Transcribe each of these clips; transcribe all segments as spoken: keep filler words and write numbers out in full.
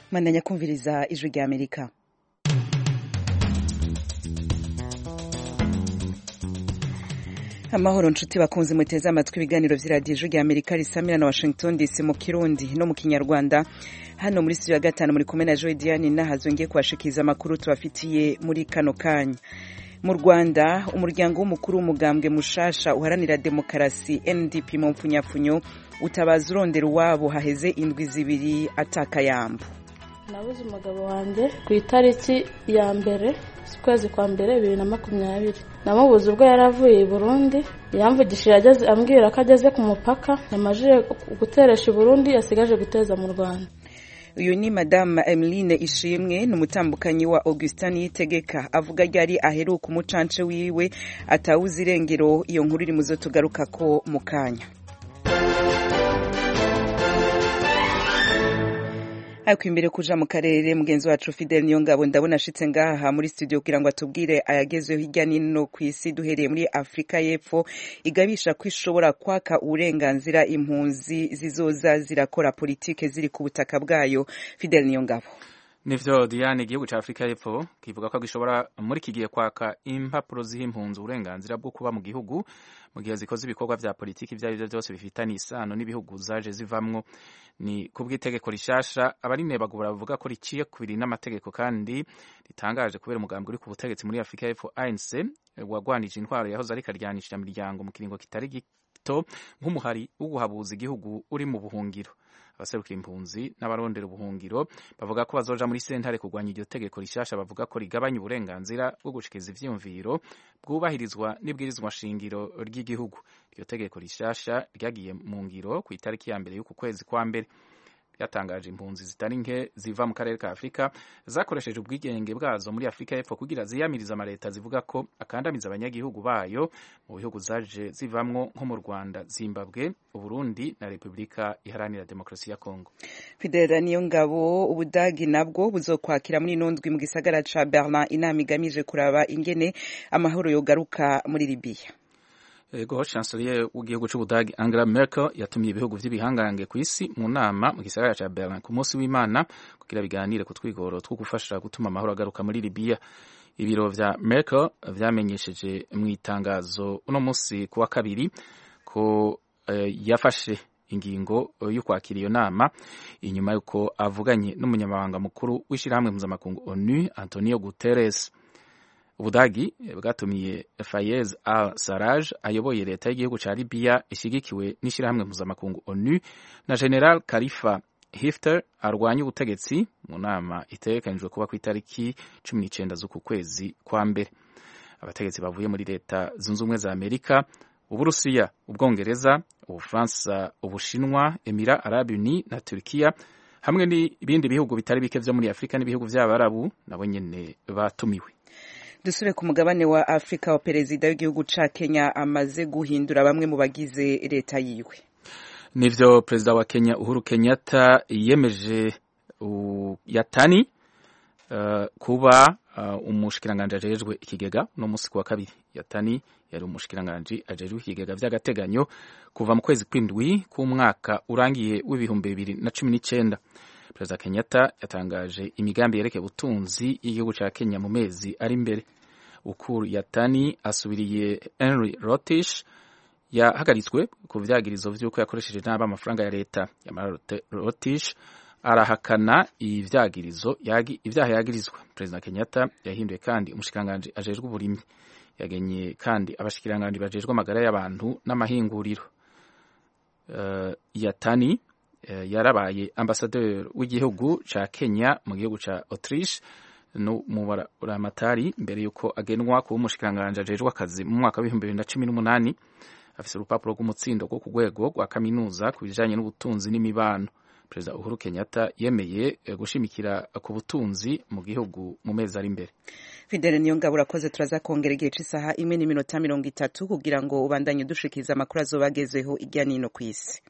Mandanya kumviriza ijwi rya Amerika. Amahoro nshuti bakunze muteze amatwi ibiganiro vy'iradiyo ijwi rya Amerika risamira na Washington D C mu Kirundi no mu Kinyarwanda. Hano muri studio ya gatanu muri kumwe na Joy Diane nahazongiye kwashikiza amakuru tubafitiye muri kano kanya. Mu Rwanda umuryango w'umukuru w'umugambwe mushasha uharanira demokarasi N D P mu mpfunyapfunyo utabaza urondera uwabo haheze indwi zibiri atakayambu. Nabuze umugabo wanjye ku itariki ya mbere kwezi kwa mbere bibiri na makumyabiri. Namubuze ubwo yaravuye i Burundi, yamvugishije ageze ambwira ko ageze ku mupaka, yamajije guteresha i Burundi yasigaje guteza mu Rwanda. Uyu ni Madame Emeline Ishimwe n'umutambukanyi wa Augustin Yitegeka avuga ryari aheruka umucance wiwe atawuzi irengero. Iyo nkuru iri muzo tugaruka ko mu kanya. Ariko imbere kuja mu karere mugenzi wacu Fidel Niyongabo ndabona ashitse ngaha muri studio kugira ngo atubwire ayagezweho hirya nino ku isi duhereye muri Afrika y'Epfo igabisha ko ishobora kwaka uburenganzira impunzi zizoza zirakora politike ziri ku butaka bwayo. Fidel Niyongabo. Nivyo Diane, igihugu ca Afrika y'Epfo kivuga ko gishobora muri kigiye kwaka impapuro z'impunzi uburenganzira bwo kuba mu gihugu mu gihe zikoze ibikorwa vya politiki vya bivyo byose bifitanye isano n'ibihugu zaje zivamwo. Ni kubw'itegeko rishasha abarinebagura bavuga ko riciye kubiri n'amategeko kandi ritangaje kubera umugambi uri ku butegetsi muri Afrika y'Epfo A N C wagwanije intwaro yahoze ari karyanishira imiryango mu kiringo kitari gito nk'umuhari wo guhabuza igihugu uri mu buhungiro. Abaserukira impunzi n'abarondera ubuhungiro bavuga ko bazoja muri sentare kurwanya iryo tegeko rishasha, bavuga ko rigabanya uburenganzira bwo gushikiriza ivyumviro bwubahirizwa n'ibwirizwa shingiro ry'igihugu. Iryo tegeko rishasha ryagiye mu ngiro ku itariki ya mbere y'uku kwezi kwa mbere. Yatangaje impunzi zitari nke ziva mu karere ka Afrika zakoresheje ubwigenge bwazo muri Afrika y'Epfo kugira ziyamiriza amaleta zivuga ko akandamiza abanyagihugu bayo mu bihugu zaje zivamwo nko mu Rwanda, Zimbabwe, Uburundi na Republika Iharanira Demokarasi ya Kongo. Fidel Niyongabo, Ubudagi nabwo buzokwakira muri nondwi mu gisagara ca Berlin inama igamije kuraba ingene amahoro yogaruka muri Libya. Ego chancelier w'igihugu c'Ubudagi Angela Merkel yatumye ibihugu vy'ibihangange ku isi mu nama mu gisagara ca Berlin ku munsi w'Imana kugira biganire ku twigoro two gufasha gutuma amahoro agaruka muri Libya. Ibiro vya Merkel vyamenyesheje mu itangazo uno munsi kuwa kabiri ko uh, yafashe ingingo yo kwakira iyo nama inyuma yuko avuganye n'umunyamabanga mukuru w'ishirahamwe mpuzamakungu ONU Antonio Guterres. Ubudagi bwatumiye Fayez al-Sarraj ayoboye leta y'igihugu ca Libya ishigikiwe n'ishirahamwe mpuzamakungu ONU na General Khalifa Haftar arwanya ubutegetsi mu nama itegekanijwe kuba ku itariki cumi n'icenda z'uku kwezi kwa mbere. Abategetsi bavuye muri leta zunze ubumwe za Amerika, Uburusiya, Ubwongereza, Ubufaransa, Ubushinwa, Emira Arab Unis na Turkiya hamwe n'ibindi bihugu bitari bike vyo muri Afrika n'ibihugu vy'Abarabu nabo nyene batumiwe. Dusubire ku mugabane wa Afrika, wa perezida w'igihugu ca Kenya amaze guhindura bamwe mu bagize leta yiwe. Nivyo perezida wa Kenya Uhuru Kenyatta yemeje uh, Yatani uh, kuba uh, umushikiranganje ajejwe ikigega no musi kwa kabiri. Yatani yari umushikiranganje ajejwe ikigega vy'agateganyo kuva mu kwezi kw'indwi k'umwaka urangiye w'ibihumbi bibiri na cumi n'icenda. Perezida Kenyatta yatangaje imigambi yerekeye ubutunzi y'igihugu ca Kenya mu mezi ari imbere. Ukuru Yatani asubiriye Henry Rotich yahagaritswe ku vyagirizo vy'uko yakoresheje nabi amafaranga ya leta. Yamara Rotich arahakana ivyagirizo yagi ivyaha yagirizwa. Perezida Kenyatta yahinduye kandi umushikiranganje ajejwe uburimyi, yagenye kandi abashikiranganje bajejwe amagara y'abantu n'amahinguriro. Uh, Yatani Uh, yarabaye ambassadeur w'igihugu ca Kenya mu gihugu ca Autriche no mu Buramatari mbere yuko agenwa ku umushikiranganje ajejwe akazi mu mwaka wa bibiri na cumi n'umunani. Afise urupapuro rw'umutsindo rwo ku rwego rwa kaminuza ku bijanye n'ubutunzi n'imibano. Perezida Uhuru Kenyatta yemeye uh, gushimikira ku butunzi mu gihugu mu mezi ari imbere. Fidel Niyongabo, urakoze. Turaza kongera igihe c'isaha imwe n'iminota mirongo itatu kugira ngo ubandanye dushikiza amakuru azobagezweho irya nino kw'isi.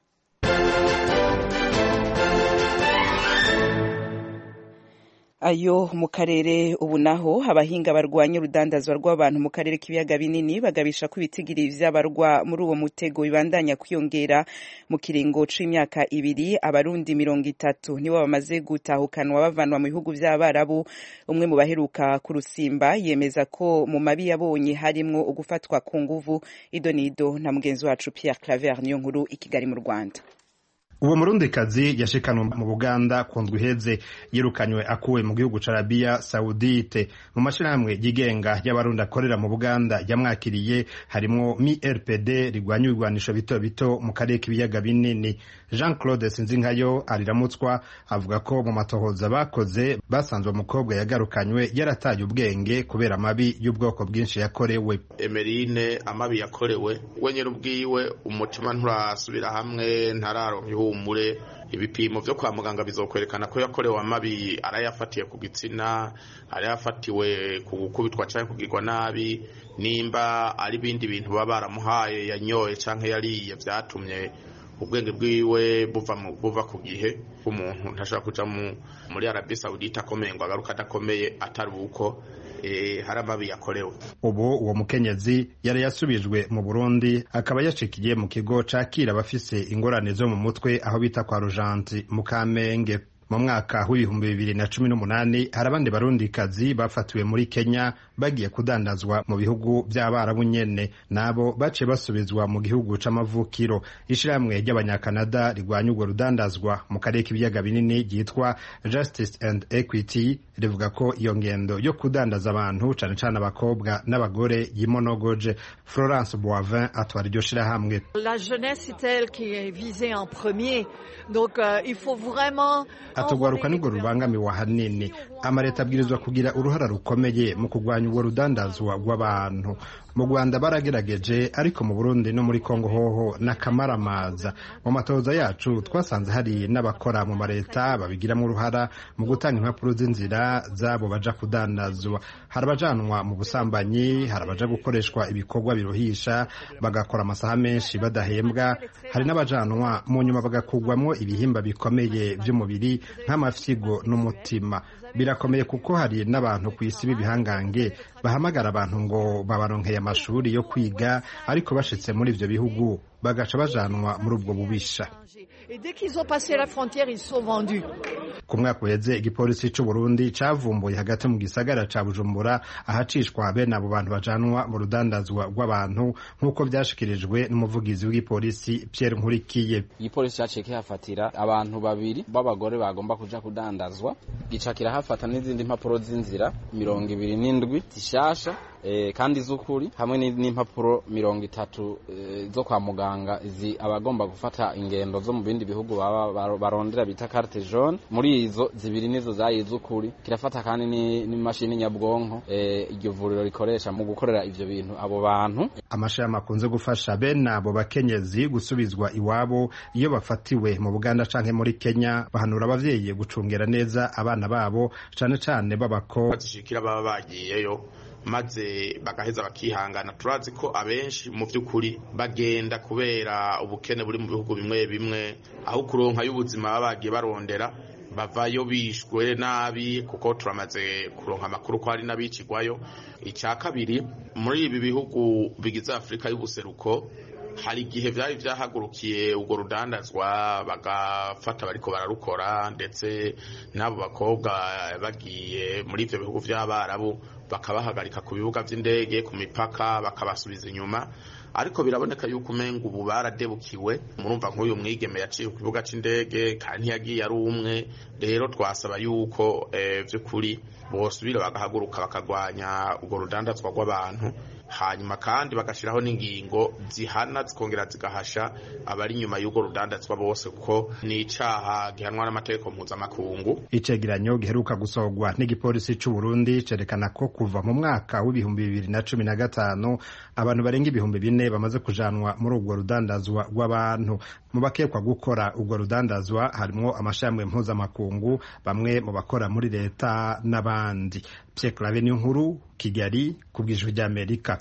ayo mu karere. Ubu naho abahinga barwanya urudandazwa rw'abantu mu karere k'ibiyaga binini bagabisha ko ibitigiri vy'abarwa muri uwo mutego bibandanya kwiyongera. Mu kiringo c'imyaka ibiri abarundi mirongo itatu nibo bamaze gutahukanwa bavanwa mu bihugu vy'abarabu. Umwe mu baheruka ku Rusimba yemeza ko mu mabi yabonye harimwo ugufatwa ku nguvu. Idonido na mugenzi wacu Pierre Claver niyo nkuru i Kigali mu Rwanda. Uwo murundikazi yashikanwe mu Buganda ku ndwi iheze yirukanywe akuwe mu gihugu ca Arabia Saudite. Mu mashirahamwe yigenga y'abarundi akorera mu Buganda yamwakiriye harimwo M I R P D rigwanya ibigwanisho bito bito mu karere k'ibiyaga binini. Jean Claude Sinzinkayo ariramutswa avuga ko mu matohoza bakoze basanzwe umukobwa yagarukanywe yarataye ubwenge kubera amabi y'ubwoko bwinshi yakorewe. Emerine amabi yakorewe wenyere ubwiwe umutima nturasubira hamwe ntararonka ihumure. Ibipimo vyo kwa muganga bizokwerekana ko yakorewe amabi arayafatiye ku gitsina, arayafatiwe ku gukubitwa canke kugirwa nabi, nimba ari bindi bintu baba baramuhaye yanyoye canke yariye vyatumye ubwenge bwiwe buva buva ku gihe. Umuntu ntashobora kuja muri Arabia Saudite akomeye ngo agaruka adakomeye atari uko eh haramabi yakorewe. Ubu uwo mukenyezi yari yasubijwe mu Burundi akaba yacikiye mu kigo cakira abafise ingorane zo mu mutwe aho bita kwa Rujanti mu Kamenge. Mu mwaka w'ibihumbi bibiri na cumi n'umunani hari abandi barundikazi bafatiwe muri Kenya bagiye kudandazwa mu bihugu by'abarabu nyene, nabo bace basubizwa mu gihugu c'amavukiro. Ishiramwe ry'abanyakanada rigwanya urwo rudandazwa mu karere k'ibiyaga binini ryitwa Justice and Equity rivuga ko iyo ngendo yo kudandaza abantu cane cane abakobwa n'abagore yimonogoje. Florence Boivin atwara iryo shirahamwe. La jeunesse est elle qui est visée en premier, donc euh, il faut vraiment atugwaruka nibwo rubangamiwe hanini. Amareta abwirizwa kugira uruhara rukomeye mu kugwanya urwo rudandazwa rw'abantu. Mu Rwanda baragerageje ariko mu Burundi no muri Kongo hoho n'akamaramaza. Mu matoza yacu twasanze hari n'abakora mu mareta babigiramo uruhara mu gutanga impapuro z'inzira zabo baja kudandazwa. Hari abajanwa mu busambanyi, hari abaja gukoreshwa ibikorwa biruhisha bagakora amasaha menshi badahembwa, hari n'abajanwa mu nyuma bagakugwamwo ibihimba bikomeye by'umubiri nk'amafyigo n'umutima. Birakomeye kuko hari n'abantu kw'isi b'ibihangange bahamagara abantu ngo babaronkeye amashuri yo kwiga ariko bashitse muri ivyo bihugu bagaca bajanwa muri ubwo bubisha. Ku mwaka uheze igipolisi c'u Burundi cavumbuye hagati mu gisagara ca Bujumbura ahacishwa bene abo bantu bajanwa mu rudandazwa rw'abantu nk'uko vyashikirijwe n'umuvugizi w'igipolisi Pierre Nkurikiye. Igipolisi caciye kihafatira abantu babiri b'abagore bagomba kuja kudandazwa, gica kirahafata n'izindi mpapuro z'inzira mirongo ibiri n'indwi zishasha eh, kandi z'ukuri hamwe n'impapuro mirongo itatu eh, zo kwa muganga izi abagomba gufata ingendo zo mu bindi bihugu baba barondera bita carte jaune. Muri izo zibiri nizo zayizukuri kirafata kandi n'imashini nyabwonko eh, iryo vuriro rikoresha mu gukorera ivyo bintu abo bantu. Amashami akunze gufasha bene abo bakenyezi gusubizwa iwabo iyo bafatiwe mu Buganda canke muri Kenya, bahanura abavyeyi gucungera neza abana babo cane cane babako bazishikira baba bagiyeyo maze bagaheza bakihangana. Turazi ko abenshi mu vy'ukuri bagenda kubera ubukene buri mu bihugu bimwe bimwe, aho kuronka y'ubuzima baba bagiye barondera bavayo bishwe nabi, kuko turamaze kuronka amakuru ko hari n'abicigwayo. Icya kabiri, muri ibi bihugu bigize Afrika y'ubuseruko hari igihe vyari vyahagurukiye urwo rudandazwa bagafata bariko bararukora, ndetse n'abo bakobwa bagiye muri ivyo bihugu vy'abarabu bakabahagarika ku bibuga vy'indege, ku mipaka, bakabasubiza inyuma. Ariko biraboneka yuko umenga ubu baradebukiwe. Murumva nk'uyu mwigeme yaciye ku kibuga c'indege kandi ntiyagiye ari umwe. Rero twasaba yuko eh, vy'ukuri bosubira bagahaguruka bakagwanya urwo rudandazwa rw'abantu, hanyuma kandi bagashiraho n'ingingo zihana zikongera zigahasha abari nyuma y'urwo rudandazwa bose, kuko ni icaha gihanwa n'amategeko mpuzamakungu. Icegeranyo giheruka gusohorwa n'igipolisi c'u Burundi cerekana ko kuva mu mwaka w'ibihumbi bibiri na cumi na gatanu abantu barenga ibihumbi bine bamaze kujanwa muri urwo rudandazwa rw'abantu. Mu bakekwa gukora urwo rudandazwa harimwo amashami mpuzamakungu, bamwe mu bakora muri leta n'abandi. Pierre Claver Nkuru, Kigali, kubw'Ijwi ry'Amerika.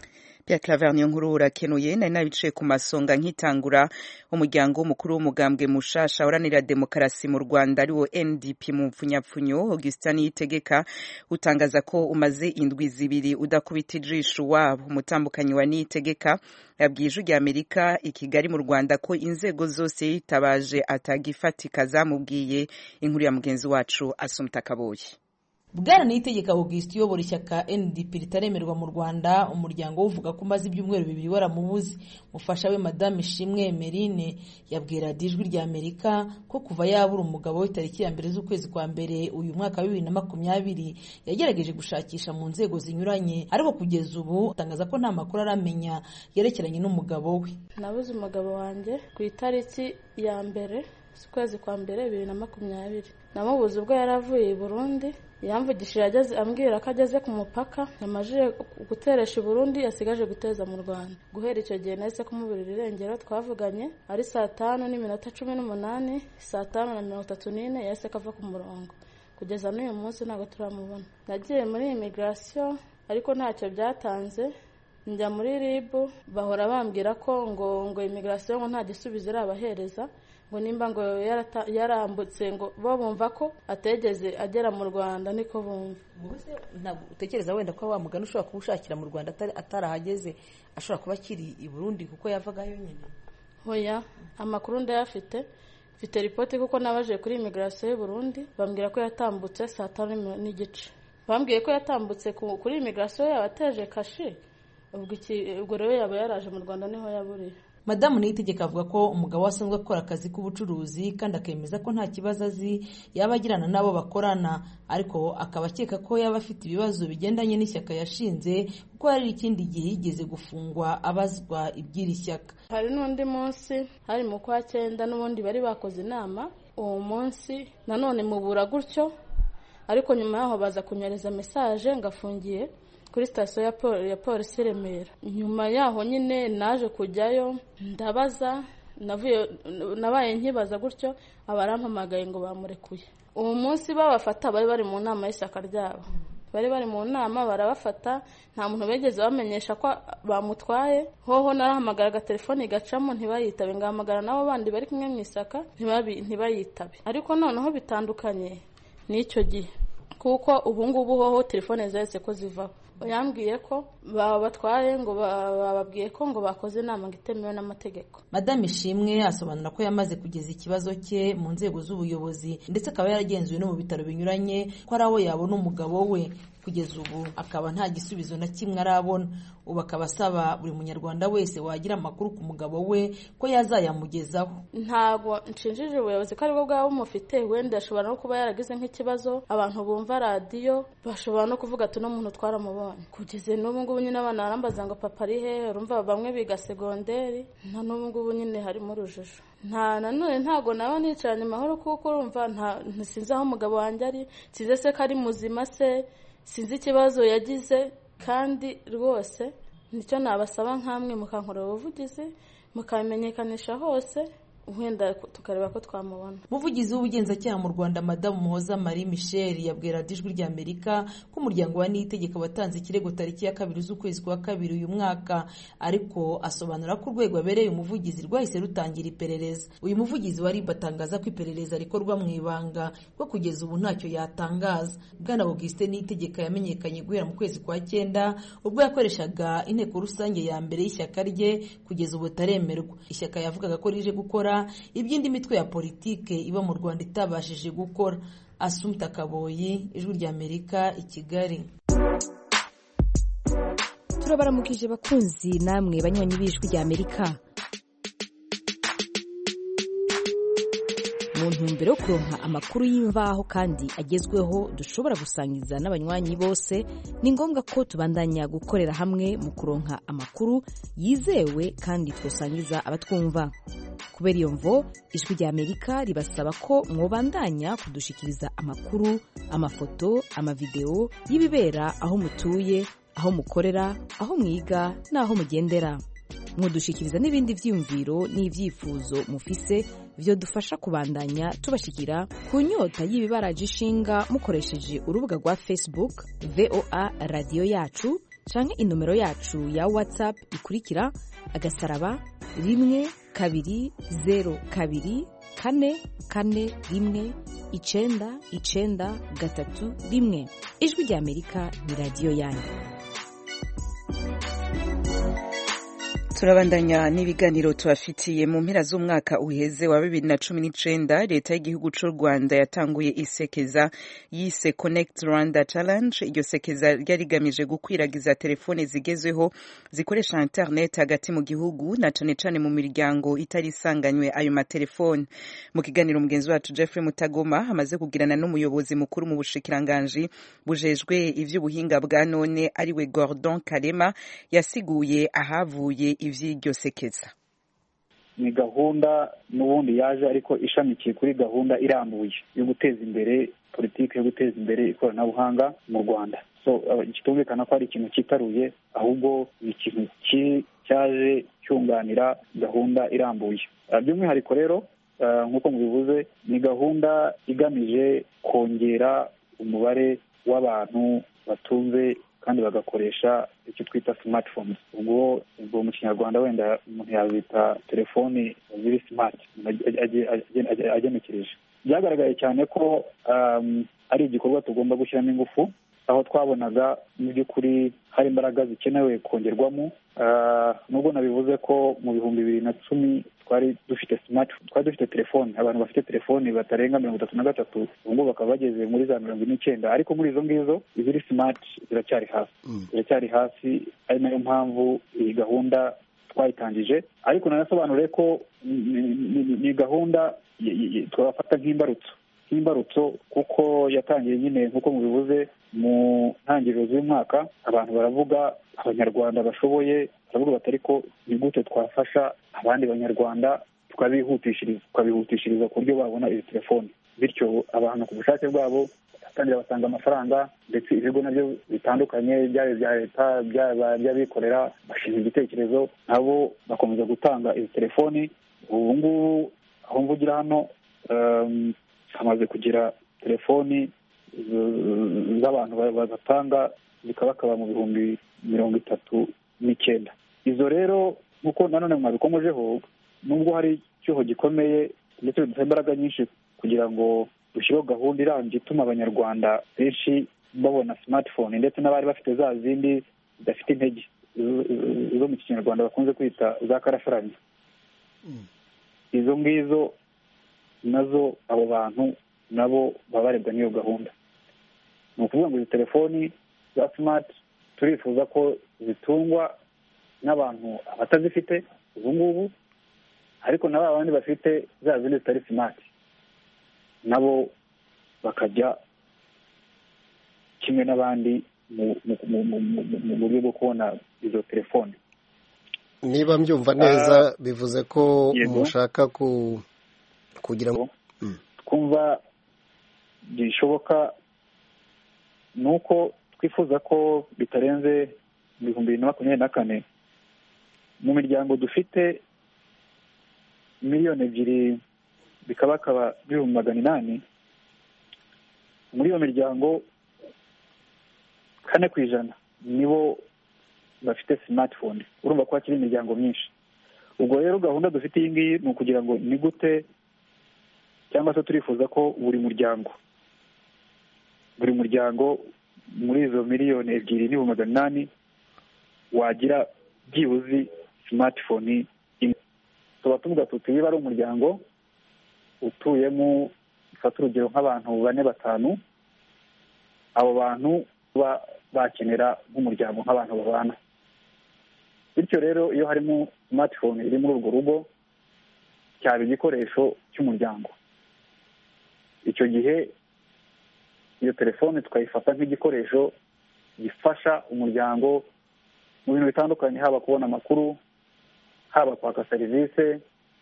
Pierre Claver Niyonkuru urakenuye nari nabicaye ku masonga nkitangura umuryango w'umukuru w'umugambwe mushasha uranira demokarasi mu Rwanda ariwo N D P mu mfunyapfunyo Augustin Niyitegeka utangaza ko umaze indwi zibiri udakubita ijisho wabo. Umutambukanyi wa Niyitegeka yabwiye Ijwi rya Amerika i Kigali mu Rwanda ko inzego zose yitabaje atagifatika zamubwiye. Inkuru ya mugenzi wacu Asumta Kaboyi. Bwana Niyitegeka Augustin uyobora ishyaka N D P ritaremerwa mu Rwanda, umuryango uvuga ko umaze ibyumweru bibiri waramubuze. Mufasha we Madame Ishimwe Emeline yabwira Ijwi rya Amerika ko kuva yabura umugabo we tariki ya mbere z'ukwezi kwa mbere uyu mwaka wa bibiri na makumyabiri yagerageje gushakisha mu nzego zinyuranye, ariko kugeza ubu atangaza ko nta makuru aramenya yerekeranye n'umugabo we. Nabuze umugabo wanjye ku itariki ya mbere z'ukwezi kwa mbere bibiri na makumyabiri. Namubuze ubwo yaravuye i Burundi, yamvugishije ageze ambwira ko ageze ku mupaka, yamajije guteresha i Burundi yasigaje guteza mu Rwanda. Guhera icyo gihe nahise kumuburira irengero, twavuganye ari saa tanu n'iminota cumi n'umunani, saa tanu na mirongo itatu n'ine yahise kava ku murongo. Kugeza n'uyu munsi ntabwo turamubona. Nagiye muri immigration ariko ntacyo byatanze, njya muri R I B bahora bambwira ko ngo ngo immigration ngo nta gisubizo irabahereza, ngo nimba ngo yarambutse ngo bo bumva ko ategeze agera mu Rwanda niko bumva. Ntabwo utekereza wenda ko wa mugani ushobora kubushakira mu Rwanda atarahageze ashobora kuba akiri i Burundi kuko yavagayo nyine? Hoya, amakuru ndayafite, mfite ripoti kuko nabaje kuri immigration y'u Burundi bambwira ko yatambutse saa tanu n'igice. Bambwiye ko yatambutse kuri immigration yabateje kashi, ubwo rero yaba yaraje mu Rwanda niho yaburiye. Madamu Niyitegeka avuga ko umugabo asanzwe akora akazi k'ubucuruzi kandi akemeza ko nta kibazo azi yaba agirana n'abo bakorana, ariko akaba akeka ko yaba afite ibibazo bigendanye n'ishyaka yashinze kuko hari ikindi gihe yigeze gufungwa abazwa iby'iri shyaka. Hari n'undi munsi hari mu kwa cyenda n'ubundi bari bakoze inama, uwo munsi nanone mubura gutyo, ariko nyuma yaho baza kunyereza message ngafungiye kuri station ya pol ya polisi Remera. Nyuma yaho nyine naje kujyayo ndabaza, navuye nabaye nkibaza gutyo abarampamagaye ngo bamurekuye. Uwo munsi babafata bari bari mu nama y'ishyaka ryabo, bari bari mu nama barabafata, nta muntu begeze bamenyesha ko bamutwaye. Hoho narahamagara telefone gacamo ntibayitabe, ngahamagara nabo bandi bari kumwe mu ishyaka ntibayitabe. Ariko noneho bitandukanye n'icyo gihe kuko ubu ngubu hoho telefone zahise ko zivaho. Yambwiye ko babatwaye ngo bababwiye ko ngo bakoze inama ngo itemewe n'amategeko. Madame Ishimwe asobanura ko yamaze kugeza ikibazo cye mu nzego z'ubuyobozi ndetse akaba yaragenzuwe no mu bitaro binyuranye ko ari aho yabona umugabo we. Kugeza ubu akaba nta gisubizo na kimwe arabona. Ubu akaba asaba buri munyarwanda wese wagira amakuru ku mugabo we ko yazayamugezaho. Ntago nshinjije ubuyobozi ko aribwo bwabo mufite, wenda ashobora no kuba yaragize nk'ikibazo, abantu bumva radio bashobora no kuvuga ati no muntu twaramubonye. Kugeze n'ubu ngubu nyine abana barambaza ngo papa ari he, urumva bamwe biga segonderi, nta n'ubu ngubu nyine harimo urujijo. Nta nanone ntago naba nicaranye amahoro kuko urumva nta sinzi aho umugabo wanjye ari, size se ko ari muzima se, sinzi ikibazo yagize, kandi rwose nicyo nabasaba nkamwe mukankora ubuvugizi mukamenyekanisha hose wenda tukareba ko twamubona. Muvugizi w'ubugenzacyaha mu Rwanda Madamu Muhoza Marie Michel yabwira Ijwi rya Amerika ko umuryango wa Niyitegeka watanze ikirego tariki ya kabiri z'ukwezi kwa kabiri uyu mwaka, ariko asobanura ko urwego abereye umuvugizi rwahise rutangira iperereza. Uyu muvugizi wari batangaza ko iperereza rikorwa mu ibanga ko kugeza ubu ntacyo yatangaza. Bwana Augustin Niyitegeka yamenyekanye guhera mu kwezi kwa cyenda ubwo yakoreshaga inteko rusange ya mbere y'ishyaka rye, kugeza ubu taremerwa. Ishyaka yavugaga ko rije gukora iby'indi mitwe ya politike iba mu Rwanda itabashije gukora. Asumta Kaboyi, Ijwi rya Amerika, i Kigali. Turabaramukije bakunzi namwe banywanyi b'Ijwi rya Amerika. Mu ntumbero yo kuronka amakuru y'imvaho kandi agezweho dushobora gusangiza n'abanywanyi bose, ni ngombwa ko tubandanya gukorera hamwe mu kuronka amakuru yizewe kandi twosangiza abatwumva. Kubera iyo mvo, Ijwi rya Amerika ribasaba ko mwobandanya kudushikiriza amakuru, amafoto, amavideo y'ibibera aho mutuye, aho mukorera, aho mwiga n'aho mugendera. Mudushikiriza n'ibindi vyiyumviro n'ivyifuzo mufise vyo dufasha kubandanya tubashikira ku nyota y'ibibaraje ishinga mukoresheje urubuga rwa Facebook V O A Radio yacu, canke inomero yacu ya WhatsApp ikurikira agasaraba rimwe kabiri zero kabiri kane kane rimwe icenda icenda gatatu rimwe. Ijwi rya Amerika ni radiyo yanyu. Turabandanya n'ibiganiro tubafitiye. Mu mpera z'umwaka uheze wa bibiri na cumi n'icenda leta y'igihugu c'u Rwanda yatanguye isekeza yise Connect Rwanda Challenge. Iryo sekeza ryari rigamije gukwiragiza telefone zigezweho zikoresha internet hagati mu gihugu na cane cane mu miryango itari isanganywe ayo matelefone. Mu kiganiro mugenzi wacu Jeffrey Mutagoma amaze kugirana n'umuyobozi mukuru mu bushikiranganji bujejwe ivy'ubuhinga bwa none ariwe Gordon Karema yasiguye ahavuye ivy'iryo sekeza. Ni gahunda n'ubundi yaje ariko ishamikiye kuri gahunda irambuye yo guteza imbere politiki yo guteza imbere ikoranabuhanga mu Rwanda. So kitumvikana ko ari ikintu kitaruye, ahubwo ni ikintu cyaje cyunganira gahunda irambuye. By'umwihariko rero nk'uko mubivuze, ni gahunda igamije kongera umubare w'abantu batunze kandi bagakoresha icyo twita smartphones. Ubwo ubwo mu Kinyarwanda wenda umuntu yazita telefoni ziri smart agenekereje. Byagaragaye cyane ko um, ari igikorwa tugomba gushyiramo ingufu, aho twabonaga mu by'ukuri hari imbaraga zikenewe kongerwamo. Uh, nubwo nabivuze ko mu bihumbi bibiri na cumi twari dufite smart twari dufite telefone, abantu bafite telefoni batarenga mirongo itatu na gatatu, ubwo bakaba bageze muri za mirongo ine n'icyenda, ariko muri izo ngizo iziri smart ziracyari hasi mm. ziracyari hasi ari nayo mpamvu iyi gahunda twayitangije. Ariko nanasobanure ko ni gahunda twafata nk'imbarutso nk'imbarutso kuko yatangiye nyine nk'uko mubivuze mu ntangiriro z'umwaka. Abantu baravuga, abanyarwanda bashoboye baravuga bati ariko ni gute twafasha abandi banyarwanda tukabihutishiriza tukabihutishiriza ku buryo babona izi telefoni. Bityo abantu ku bushake bwabo batangira batanga amafaranga, ndetse ibigo nabyo bitandukanye byaba ibya leta byaba by'abikorera bashinga igitekerezo, nabo bakomeza gutanga izi telefoni. Ubu ngubu aho mvugira hano um, hamaze kugira telefoni z'abantu batanga zikabakaba mu bihumbi mirongo itatu n'icyenda. Izo rero nk'uko nanone mwabikomojeho, nubwo hari icyuho gikomeye ndetse bidufite imbaraga nyinshi kugira ngo dushyireho gahunda irambye ituma abanyarwanda benshi babona smartphone, ndetse n'abari bafite za zindi zidafite intege zo mu Kinyarwanda bakunze kwita za karasharanye. Izo ngizo nazo abo bantu nabo baba barebwa n'iyo gahunda. Ni ukuvuga ngo izi telefoni za smart turifuza ko zitungwa n'abantu abatazifite ubu ngubu, ariko nabo abandi bafite za zindi zitari smart nabo bakajya kimwe n'abandi mu buryo bwo kubona izo telefoni. Niba mbyumva neza bivuze ko mushaka ku kugira ngo twumva bishoboka, nuko twifuza ko bitarenze ibihumbi bibiri na makumyabiri na kane mu miryango dufite miliyoni ebyiri bikabakaba ibihumbi magana inani, muri iyo miryango kane ku ijana nibo bafite smartphone. Urumva ko hakiri imiryango myinshi. Ubwo rero gahunda dufite iyi ngiyi ni ukugira ngo ni gute, cyangwa se turifuza ko buri muryango buri muryango muri izo miliyoni ebyiri n'ibihumbi magana inani wagira byibuze smartphone imwe. Tuba tuvuga tuti niba ari umuryango utuyemo, ufata urugero nk'abantu bane batanu, abo bantu baba bakenera nk'umuryango nk'abantu babana. Bityo rero iyo harimo smartphone iri muri urwo rugo, cyaba igikoresho cy'umuryango. Icyo gihe iyo telefone tukayifata nk'igikoresho gifasha umuryango mu bintu bitandukanye, haba kubona amakuru, haba kwaka serivisi,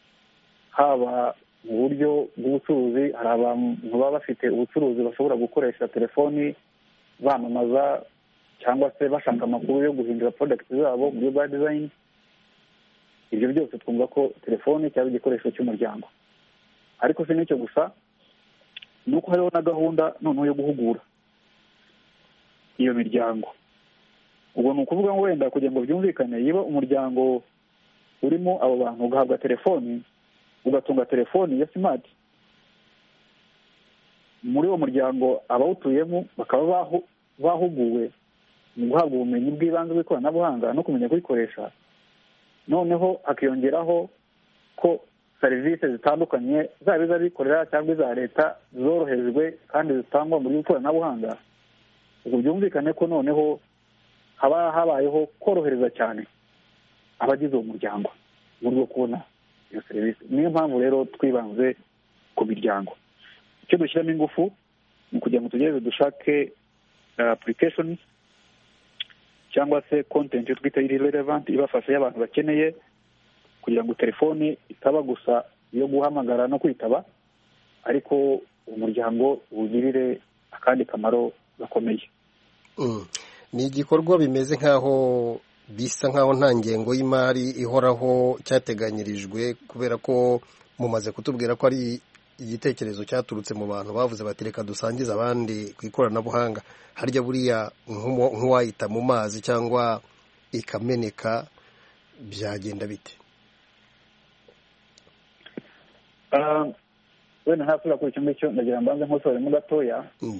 haba mu buryo bw'ubucuruzi. Hari abantu baba bafite ubucuruzi bashobora gukoresha telefoni bamamaza cyangwa se bashaka amakuru yo guhindura product zabo mu buryo bwa design. Ibyo byose twumva ko telefoni cyaba igikoresho cy'umuryango. Ariko si n'icyo gusa, nuko hariho na gahunda noneho yo guhugura iyo miryango ubwo ni ukuvuga ngo wenda kugira ngo byumvikane, niba umuryango urimo abo bantu ugahabwa telefoni, ugatunga telefoni ya simati, muri uwo muryango abawutuyemo bakaba bahuguwe mu guhabwa ubumenyi bw'ibanze bw'ikoranabuhanga no kumenya kuyikoresha, noneho hakiyongeraho ko serivisi zitandukanye zaba iz'abikorera cyangwa iza leta zorohejwe kandi zitangwa muri ikoranabuhanga, ubwo byumvikane ko noneho haba habayeho korohereza cyane abagize uwo muryango mu buryo kubona iyo serivisi. Niyo mpamvu rero twibanze ku miryango. Icyo dushyiramo ingufu ni kugira ngo tugereze dushake application cyangwa se content twita iri relevant ibafasha y'abantu bakeneye, kugira ngo telefoni itaba gusa yo guhamagara no kwitaba, ariko umuryango ugirire akandi kamaro gakomeye. Ni igikorwa bimeze nk'aho bisa nk'aho nta ngengo y'imari ihoraho cyateganyirijwe, kubera ko mumaze kutubwira ko ari igitekerezo cyaturutse mu bantu bavuze bati reka dusangize abandi ku ikoranabuhanga. Harya buriya nk'uwayita mu mazi cyangwa ikameneka byagenda bite? wenda ntasubira kuri icyo ngicyo, ndagira mbanze nkusoremo gatoya.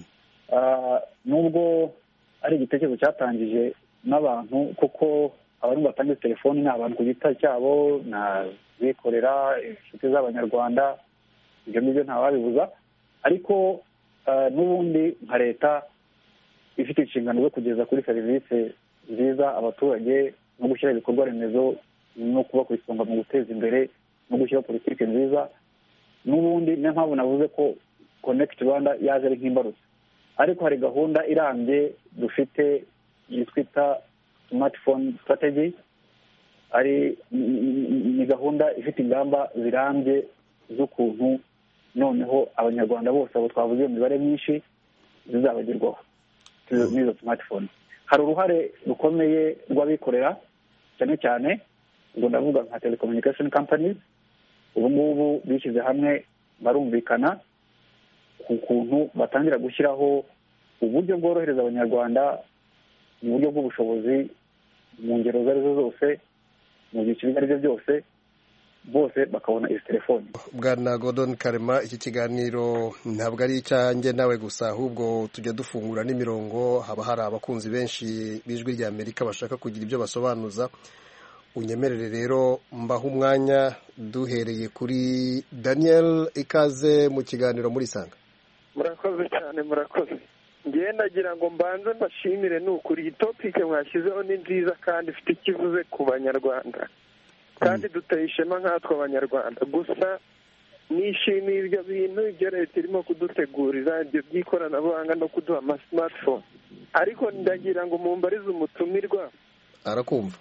Nubwo ari igitekerezo cyatangije n'abantu, kuko abantu batanga telefoni ni abantu ku giti cyabo, n'abikorera, inshuti z'abanyarwanda, ibyo ngibyo ntawabibuza, ariko n'ubundi nka leta ifite inshingano zo kugeza kuri serivisi nziza abaturage no gushyira ibikorwa remezo no kuba ku isonga mu guteza imbere no gushyiraho politiki nziza. N'ubundi niyo mpamvu navuze ko Connect Rwanda yaje ari nk'imbarutso, ariko hari gahunda irambye dufite yitwita smartphone strategy, ari ni gahunda ifite ingamba zirambye z'ukuntu noneho abanyarwanda bose abo twavuze iyo mibare myinshi zizabagerwaho n'izo smartphone. Hari uruhare rukomeye rw'abikorera cyane cyane, ubwo ndavuga nka telecommunication companies. Ubu ngubu bishyize hamwe barumvikana ku kuntu batangira gushyiraho uburyo bworohereza abanyarwanda mu buryo bw'ubushobozi mu ngero izo arizo zose, mu byiciro ibyo ari byo byose, bose bakabona izi telefoni. Bwana Gordon Karema, iki kiganiro ntabwo ari icyanjye nawe gusa, ahubwo tujya dufungura n'imirongo. Haba hari abakunzi benshi b'Ijwi rya Amerika bashaka kugira ibyo basobanuza. Unyemerere rero mbaho umwanya, duhereye kuri Daniel. Ikaze mu kiganiro muri Sanga. Murakoze cyane, murakoze. Ngiye nagira ngo mbanze mbashimire, ni ukuri iyi topike mwashyizeho ni nziza kandi ifite ikivuze ku banyarwanda, kandi duteye ishema nkatwe abanyarwanda. Gusa nishimiye ibyo bintu ibyo leta irimo kudutegurira, ibyo by'ikoranabuhanga no kuduha ama smartphone, ariko ndagira ngo mumbarize umutumirwa. Arakumva.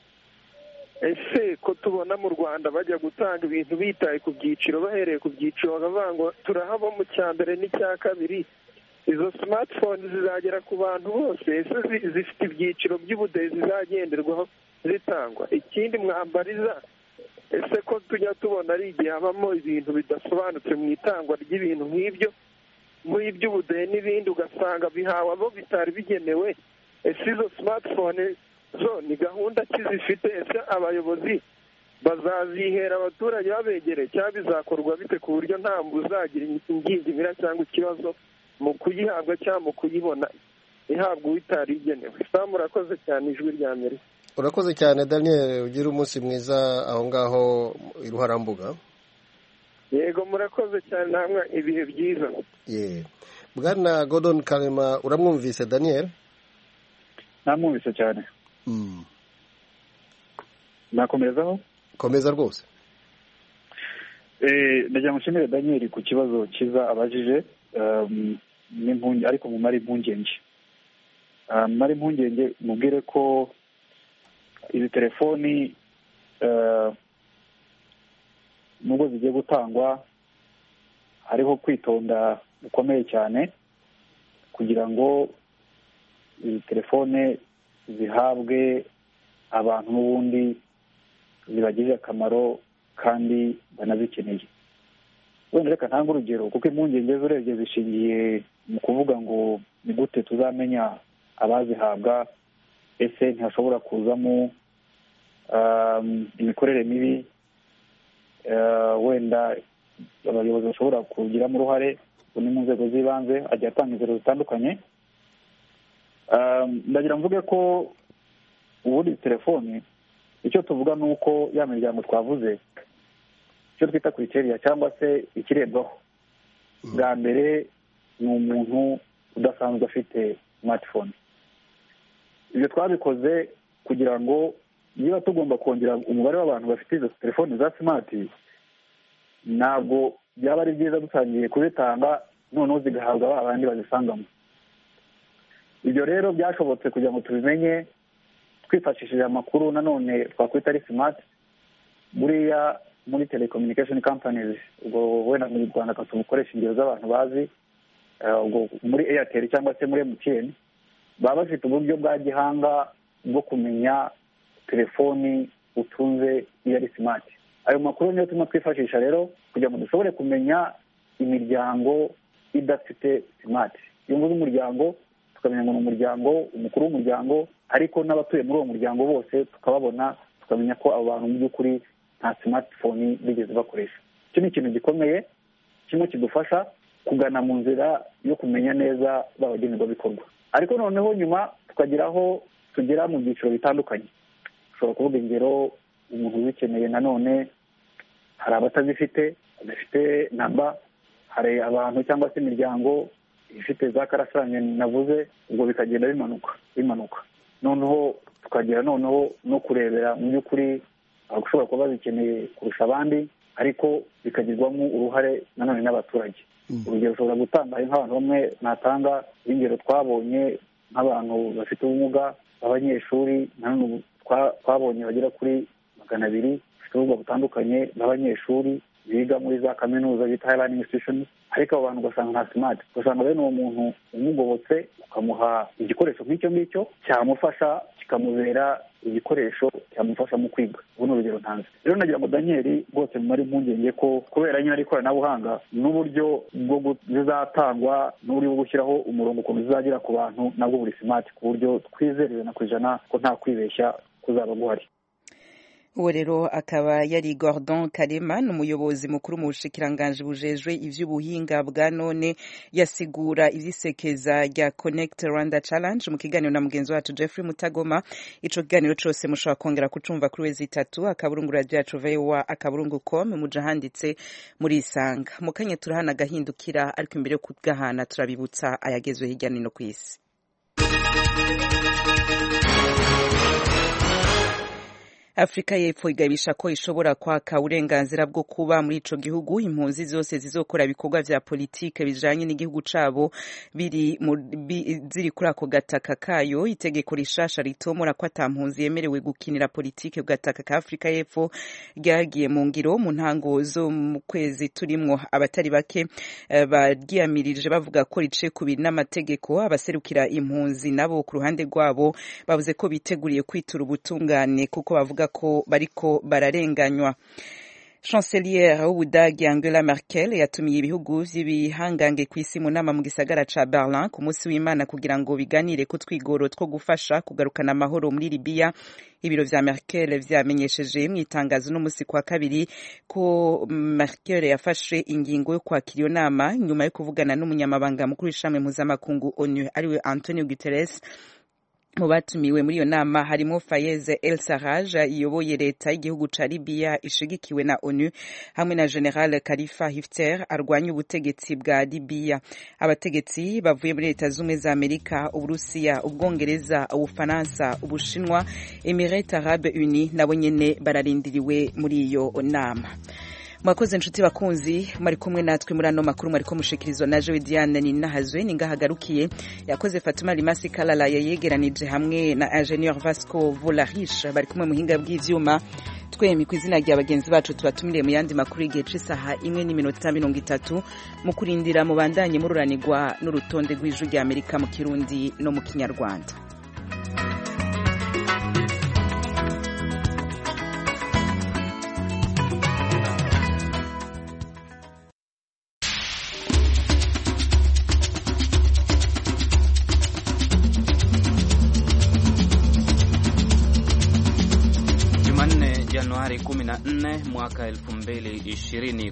Ese ko tubona mu Rwanda bajya gutanga ibintu bitaye ku byiciro, bahereye ku byiciro bakavuga ngo turahaba mu cya mbere n'icya kabiri, izo smartphone zizagera ku bantu bose? Ese zifite ibyiciro by'ubudehe zizagenderwaho zitangwa? Ikindi mwambariza, ese ko tujya tubona ari igihe habamo ibintu bidasobanutse mu itangwa ry'ibintu nk'ibyo, nk'iby'ubudehe n'ibindi, ugasanga bihawe abo bitari bigenewe. Ese izo smartphone zo ni gahunda ki zifite? Ese abayobozi bazazihera abaturage babegereye, cyangwa bizakorwa bite ku buryo nta uzagira ingingimira cyangwa ikibazo mu kuyihabwa cyangwa mu kuyibona ihabwa uwitari igenewe? Sa murakoze cyane Ijwi rya Amerika. Urakoze cyane Daniel, ugira umunsi mwiza aho ngaho i Ruharambuga. Yego murakoze cyane, namwe ibihe byiza. Ye Bwana Gordon Karema, uramwumvise Daniel? Namwumvise cyane. Mm. Nakomezaho? Komeza rwose. Eh, ndagira mushimire Daniel ku kibazo kiza abajije, um, n'impunge, ariko mu mari impungenge. Um, mari impungenge mubwire ko izi telefoni uh, nubwo zigiye gutangwa, hariho kwitonda gukomeye cyane kugira ngo izi telefone zihabwe abantu n'ubundi zibagirire akamaro kandi banazikeneye. Wenda reka ntange urugero, kuko impungenge z'urebye zishingiye mu kuvuga ngo ni gute tuzamenya abazihabwa, ese ntihashobora kuzamo imikorere mibi wenda abayobozi bashobora kugiramo uruhare ni mu nzego z'ibanze, agiye atanga inzego zitandukanye. ndagira mvuge ko ubundi telefoni icyo tuvuga ni uko ya miryango twavuze icyo twita kriteriya cyangwa se ikirebwaho bwa mbere ni umuntu udasanzwe afite smartphone. ibyo twabikoze kugira ngo niba tugomba kongera umubare w'abantu bafite izo telefoni za smart, ntabwo byaba ari byiza dutangiye kuzitanga noneho zigahabwa abandi bazisangamo. ibyo rero byashobotse kugira ngo tubimenye twifashishije amakuru nanone twakwita ari smart. buriya muri telecommunication companies, ubwo wenda mu Rwanda katubukoresha ingero z'abantu bazi, ubwo muri Airtel cyangwa se muri M T N baba bafite uburyo bwa gihanga bwo kumenya telefoni utunze iyo ari smart. ayo makuru niyo tuma twifashisha rero kugira ngo dushobore kumenya imiryango idafite smart. iyo mvuze umuryango tukamenya ngo ni umuryango, umukuru w'umuryango, ariko n'abatuye muri uwo muryango bose tukababona, tukamenya ko abo bantu mu by'ukuri nta smartphone bigeze bakoresha. icyo ni ikintu gikomeye kimwe kidufasha kugana mu nzira yo kumenya neza babagenerwabikorwa. ariko noneho nyuma tukageraho tugera mu byiciro bitandukanye. ushobora kuvuga ingero, umuntu uzikeneye nanone hari abatazifite, badafite namba, hari abantu cyangwa se imiryango ifite za karasanye navuze, ubwo bikagenda bimanuka bimanuka noneho tukagera noneho no kurebera mu by'ukuri abashobora kuba bazikeneye kurusha abandi, ariko bikagirwamo uruhare nanone n'abaturage. urugero ushobora gutanga nk'abantu bamwe natanga ingero twabonye nk'abantu bafite ubumuga b'abanyeshuri, nanone twabonye bagera kuri magana abiri bafite ubumuga butandukanye b'abanyeshuri biga muri za kaminuza bita higher learning institutions, ariko abo bantu ugasanga nta smart. ugasanga bene uwo muntu umugobotse ukamuha igikoresho nk'icyo ngicyo cyamufasha, kikamubera igikoresho cyamufasha mu kwiga. ubu ni urugero ntanze. rero nagira ngo Daniel rwose mumare impungenge ko kubera nyine ari ikoranabuhanga n'uburyo bwo zizatangwa n'uburyo bwo gushyiraho umurongo ukuntu zizagera ku bantu nabwo buri smart, ku buryo twizerewe na ku ijana ko nta kwibeshya kuzaba guhari. uwo rero akaba yari Gordon Karema, ni umuyobozi mukuru mu bushikiranganji bujejwe ivy'ubuhinga bwa none, yasigura ivyisekeza rya Connect Rwanda Challenge mu kiganiro na mugenzi wacu Jeffrey Mutagoma. ico kiganiro cose mushobora kongera kucumva kuri wezi itatu akaburungu radio yacu V O A akaburungu com muja handitse muri Isanga. mu kanya turahana gahindukira, ariko imbere yo kugahana turabibutsa ayagezwe hirya no hino kw'isi. Afrika y'Epfo igabisha ko ishobora kwaka uburenganzira bwo kuba muri ico gihugu impunzi zose zizokora ibikorwa vya politike bijanye n'igihugu cabo biri bi, ziri kuri ako gataka kayo. itegeko rishasha ritomora ko ata mpunzi yemerewe gukinira politike ku gataka ka Afrika y'Epfo ryagiye mu ngiro mu ntango zo mu kwezi turimwo. abatari bake uh, baryiyamirije bavuga ko rice kubiri n'amategeko. abaserukira impunzi nabo ku ruhande rwabo bavuze ko biteguriye kwitura ubutungane kuko bavuga ko bariko bararenganywa. Chancelier w'Ubudagi Angela Merkel yatumiye ibihugu vy'ibihangange kw'isi mu nama mu gisagara ca Berlin ku munsi w'Imana kugira ngo biganire ku twigoro two gufasha kugarukana amahoro muri Libya. ibiro vya Merkel vyamenyesheje mu itangazo n'umusi kwa kabiri ko Merkel yafashe ingingo yo kwakira iyo nama nyuma yo kuvugana n'umunyamabanga mukuru w'ishami mpuzamakungu ONU ariwe Antonio Guterres. mu batumiwe muri iyo nama harimo Fayez El Sarraj iyoboye leta y'igihugu ca Libya ishigikiwe na ONU hamwe na General Khalifa Haftar arwanya ubutegetsi bwa Libya. abategetsi bavuye muri leta z'umwe za Amerika, Uburusiya, Ubwongereza, Ubufaransa, Ubushinwa, Emirates Arabes Unis nabo nyene bararindiriwe muri iyo nama. Mwakoze inshuti bakunzi, mari kumwe natwe muri ano makuru mari ko mushikirizwa na Joe Diane Ninahazwe. Ningahagarukiye yakoze Fatuma Limasi Kalala yegeranije hamwe na Ingenieur Vasco Volarish bari kumwe muhinga bw'ivyuma. twemi kwizina rya bagenzi bacu tubatumiriye mu yandi makuru y'igihe c'isaha imwe n'iminota mirongo itatu mu kurindira mu bandanye mururanirwa n'urutonde rw'ijwi rya Amerika mu Kirundi no mu Kinyarwanda. Januari kumi na nne mwaka elfu mbili ishirini.